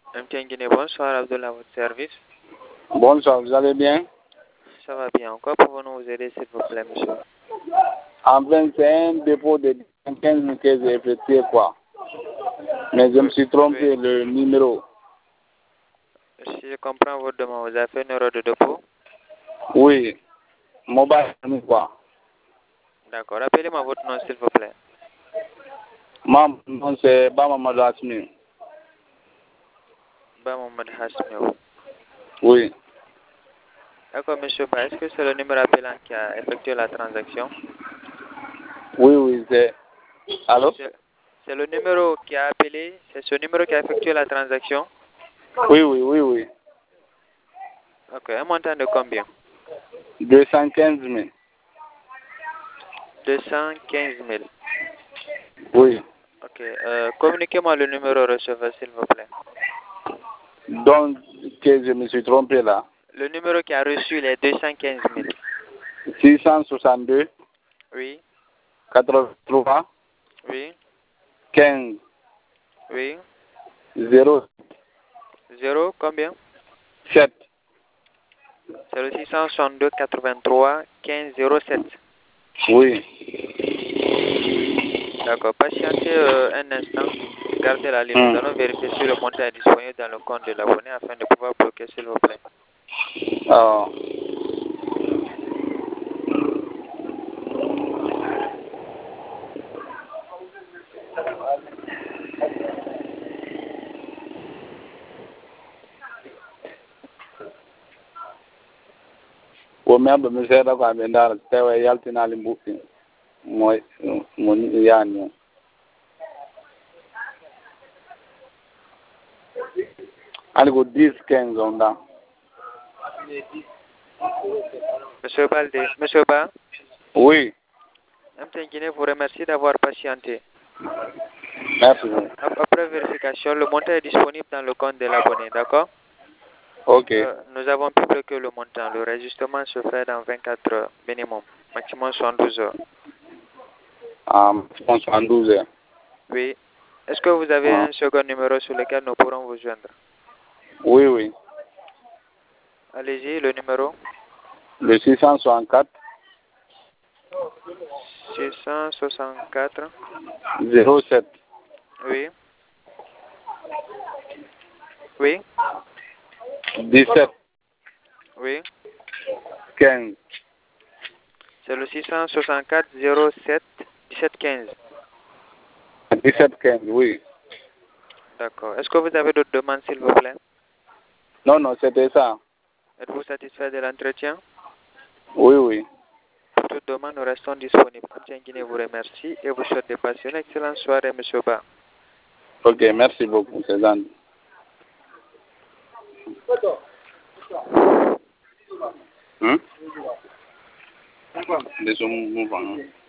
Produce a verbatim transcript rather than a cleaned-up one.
M T N Guinée, bonsoir, Abdullah, votre service. Bonsoir, vous allez bien? Ça va bien. Encore pouvons-nous vous aider, s'il vous plaît, monsieur? En fait, c'est un dépôt de quinze mille que j'ai effectué, quoi. Mais je me suis trompé, oui. Le numéro. Si je comprends votre demande, vous avez fait une erreur de dépôt? Oui. Mobile, quoi. D'accord. Rappelez-moi votre nom, s'il vous plaît. Mon nom, c'est Bamamad Hasmi. Bamamad Hasmi. Oui. D'accord, monsieur Ba. Est-ce que c'est le numéro appelant qui a effectué la transaction? Oui, oui, c'est... Allô? C'est le numéro qui a appelé, c'est ce numéro qui a effectué la transaction? Oui, oui, oui, oui. Ok, un montant de combien? deux cent quinze mille. deux cent quinze mille. Oui. Ok, euh, communiquez-moi le numéro receveur, s'il vous plaît. Donc, que je me suis trompé là. Le numéro qui a reçu les deux cent quinze mille. six cent soixante-deux. Oui. quatre-vingt-trois. Oui. quinze. Oui. zéro. zéro, combien? sept. C'est le six cent soixante-deux quatre-vingt-trois quinze zéro sept. Oui. D'accord. Patientez euh, un instant. Gardez la ligne. Hum. Nous allons vérifier si le montant est disponible dans le compte de l'abonné afin de pouvoir bloquer, s'il vous plaît. Ah. Wo membe mi seeɗa ko aɓe ndaara tawa yaltinaali mbuɓɓi mo mo yaani o ani ko dix quinze on ɗan. Monsieur Balde, Monsieur Ba? Oui. M T N Guinée vous remercie d'avoir patienté. Merci. Après vérification, le montant est disponible dans le compte de l'abonné, d'accord? Ok. Euh, nous avons pu bloquer le montant. Le registrement se fait dans vingt-quatre heures minimum, maximum soixante-douze heures. Ah, maximum soixante-douze heures. Oui. Est-ce que vous avez Ah. un second numéro sur lequel nous pourrons vous joindre? Oui, oui. Allez-y, le numéro? Le six cent soixante-quatre. six cent soixante-quatre. zéro sept. Oui. Oui. dix-sept. Oui. quinze. C'est le six cent soixante-quatre zéro sept dix-sept quinze. dix-sept quinze, oui. D'accord. Est-ce que vous avez d'autres demandes, s'il vous plaît? Non, non, c'était ça. Êtes-vous satisfait de l'entretien? Oui, oui. Pour toute demande, nous restons disponibles. M T N Guinée vous remercie et vous souhaite de passer une excellente soirée, Monsieur Ba. Ok, merci beaucoup, c'est gentil. Hum? Laissez-moi vous voir.